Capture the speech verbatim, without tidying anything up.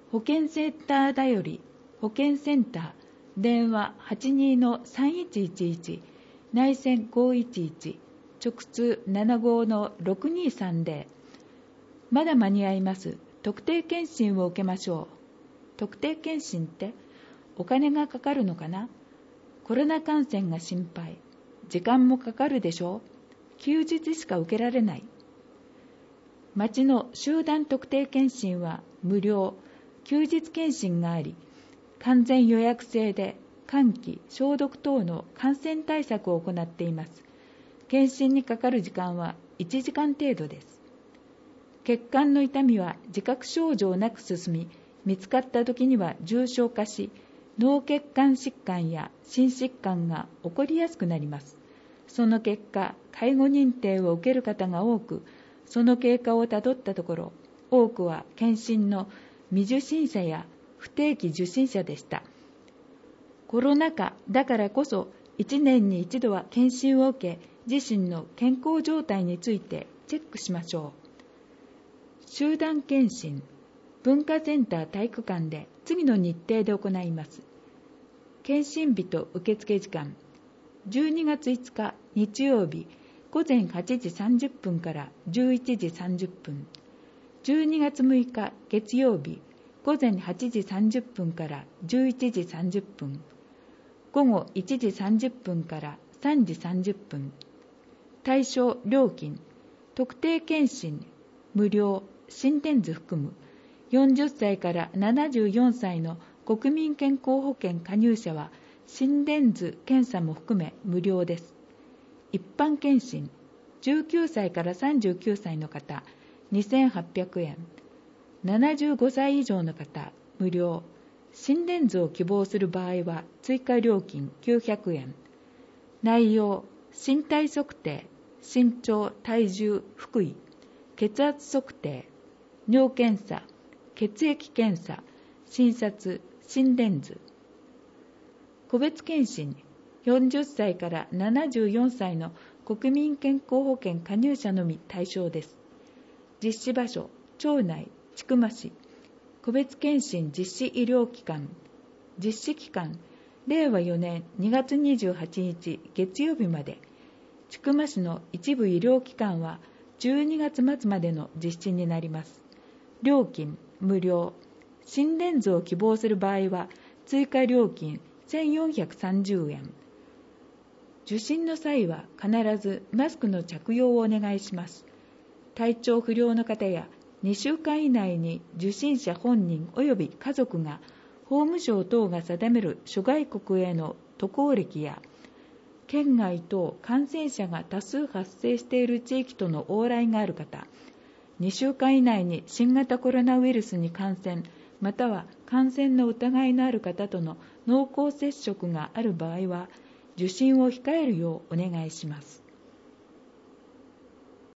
保健センターだより保健センター電話 はちにーさんいちいちいち 内線ごいちいち直通 ななごーろくにーさんぜろ。まだ間に合います。特定健診を受けましょう。特定健診ってお金がかかるのかな。コロナ感染が心配。時間もかかるでしょう。休日しか受けられない。町の集団特定健診は無料、休日健診があり、完全予約制で換気、消毒等の感染対策を行っています。検診にかかる時間はいちじかん程度です。血管の痛みは自覚症状なく進み、見つかった時には重症化し、脳血管疾患や心疾患が起こりやすくなります。その結果、介護認定を受ける方が多く、その経過をたどったところ、多くは検診の未受診者や不定期受診者でした。コロナ禍だからこそ、いちねんに一度は検診を受け、自身の健康状態についてチェックしましょう。集団検診、文化センター体育館で次の日程で行います。検診日と受付時間、じゅうにがついつか日曜日午前はちじさんじゅっぷんからじゅういちじさんじゅっぷん、じゅうにがつむいか月曜日午前はちじさんじゅっぷんからじゅういちじさんじゅっぷん、午後いちじさんじゅっぷんからさんじさんじゅっぷん。対象料金、特定健診無料、心電図含むよんじゅっさいからななじゅうよんさいの国民健康保険加入者は心電図検査も含め無料です。一般検診、じゅうきゅうさいからさんじゅうきゅうさいの方にせんはっぴゃくえん、ななじゅうごさい以上の方無料、心電図を希望する場合は追加料金きゅうひゃくえん。内容、身体測定、身長、体重、腹囲、血圧測定、尿検査、血液検査、診察、心電図。個別検診、よんじゅっさいからななじゅうよんさいの国民健康保険加入者のみ対象です。実施場所、町内、千曲市。個別検診実施医療機関。実施期間、れいわよねんにがつにじゅうはちにち月曜日まで。千曲市の一部医療機関はじゅうにがつまつまでの実施になります。料金、無料。心電図を希望する場合は追加料金せんよんひゃくさんじゅうえん。受診の際は必ずマスクの着用をお願いします。体調不良の方やにしゅうかん以内に受診者本人及び家族が法務省等が定める諸外国への渡航歴や県外等感染者が多数発生している地域との往来がある方、にしゅうかん以内に新型コロナウイルスに感染または感染の疑いのある方との濃厚接触がある場合は受診を控えるようお願いします。